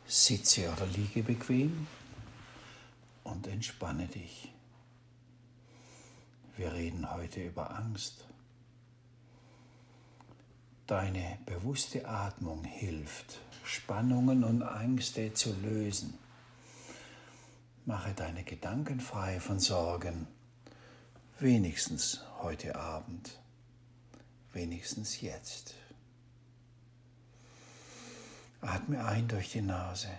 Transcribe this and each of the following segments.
Sitze oder liege bequem und entspanne dich. Wir reden heute über Angst. Deine bewusste Atmung hilft, Spannungen und Ängste zu lösen. Mache deine Gedanken frei von Sorgen, wenigstens heute Abend, wenigstens jetzt. Atme ein durch die Nase,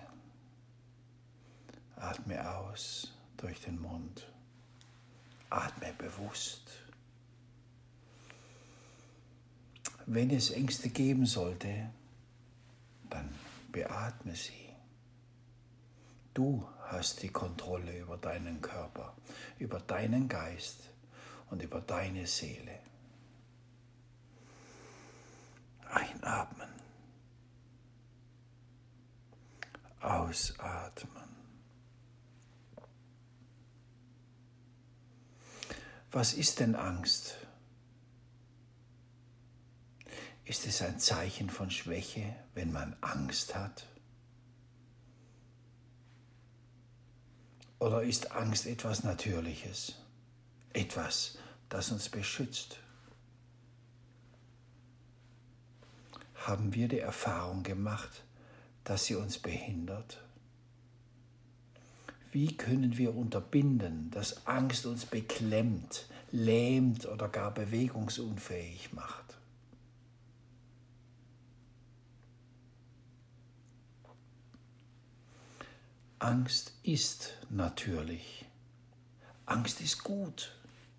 atme aus durch den Mund, atme bewusst. Wenn es Ängste geben sollte, dann beatme sie. Du hast die Kontrolle über deinen Körper, über deinen Geist und über deine Seele. Einatmen. Ausatmen. Was ist denn Angst? Ist es ein Zeichen von Schwäche, wenn man Angst hat? Oder ist Angst etwas Natürliches? Etwas, das uns beschützt? Haben wir die Erfahrung gemacht, dass sie uns behindert? Wie können wir unterbinden, dass Angst uns beklemmt, lähmt oder gar bewegungsunfähig macht? Angst ist natürlich. Angst ist gut.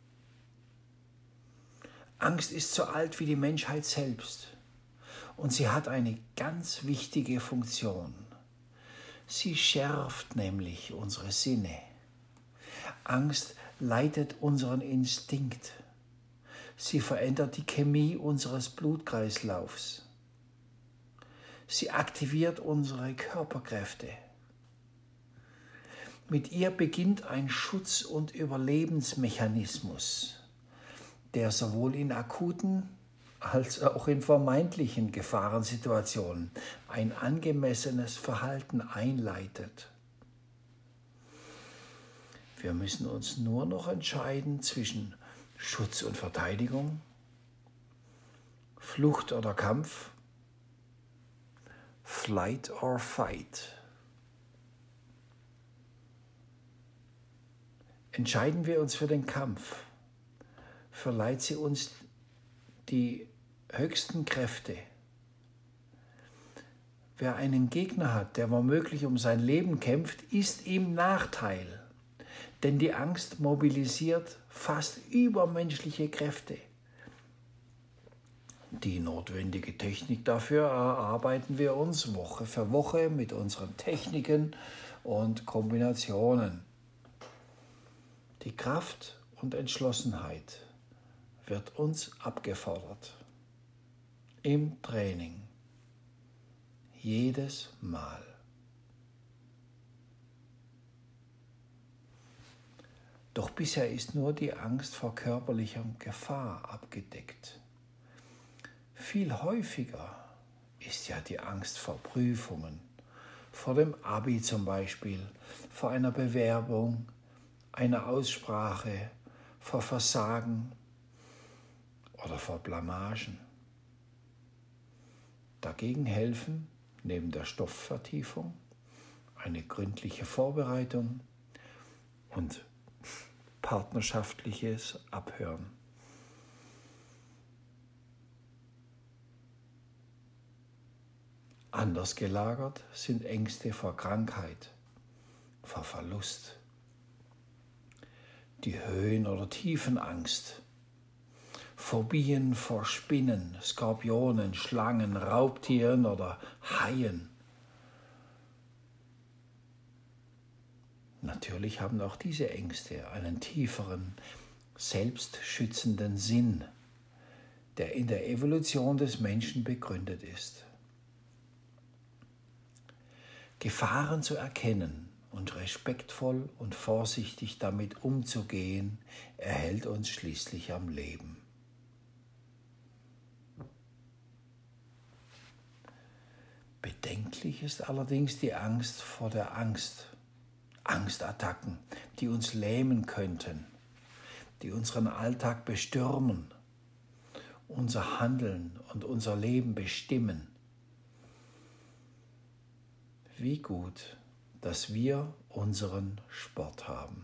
Angst ist so alt wie die Menschheit selbst. Und sie hat eine ganz wichtige Funktion. Sie schärft nämlich unsere Sinne. Angst leitet unseren Instinkt. Sie verändert die Chemie unseres Blutkreislaufs. Sie aktiviert unsere Körperkräfte. Mit ihr beginnt ein Schutz- und Überlebensmechanismus, der sowohl in akuten als auch in vermeintlichen Gefahrensituationen ein angemessenes Verhalten einleitet. Wir müssen uns nur noch entscheiden zwischen Schutz und Verteidigung, Flucht oder Kampf, Flight or Fight. Entscheiden wir uns für den Kampf, verleiht sie uns die höchsten Kräfte. Wer einen Gegner hat, der womöglich um sein Leben kämpft, ist im Nachteil, denn die Angst mobilisiert fast übermenschliche Kräfte. Die notwendige Technik dafür erarbeiten wir uns Woche für Woche mit unseren Techniken und Kombinationen. Die Kraft und Entschlossenheit wird uns abgefordert. Im Training. Jedes Mal. Doch bisher ist nur die Angst vor körperlicher Gefahr abgedeckt. Viel häufiger ist ja die Angst vor Prüfungen, vor dem Abi zum Beispiel, vor einer Bewerbung, einer Aussprache, vor Versagen oder vor Blamagen. Dagegen helfen, neben der Stoffvertiefung, eine gründliche Vorbereitung und partnerschaftliches Abhören. Anders gelagert sind Ängste vor Krankheit, vor Verlust, die Höhen- oder Tiefenangst, Phobien vor Spinnen, Skorpionen, Schlangen, Raubtieren oder Haien. Natürlich haben auch diese Ängste einen tieferen, selbstschützenden Sinn, der in der Evolution des Menschen begründet ist. Gefahren zu erkennen und respektvoll und vorsichtig damit umzugehen, erhält uns schließlich am Leben. Bedenklich ist allerdings die Angst vor der Angst. Angstattacken, die uns lähmen könnten, die unseren Alltag bestürmen, unser Handeln und unser Leben bestimmen. Wie gut, dass wir unseren Sport haben.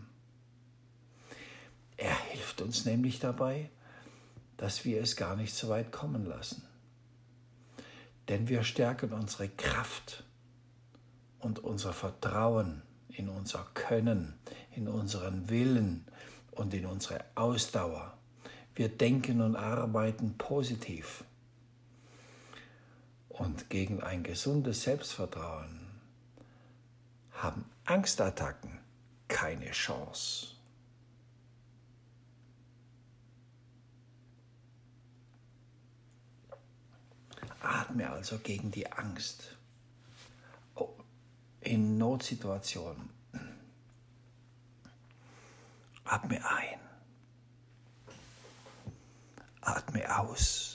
Er hilft uns nämlich dabei, dass wir es gar nicht so weit kommen lassen. Denn wir stärken unsere Kraft und unser Vertrauen in unser Können, in unseren Willen und in unsere Ausdauer. Wir denken und arbeiten positiv. Und gegen ein gesundes Selbstvertrauen haben Angstattacken keine Chance. Atme also gegen die Angst. In Notsituationen. Atme ein. Atme aus.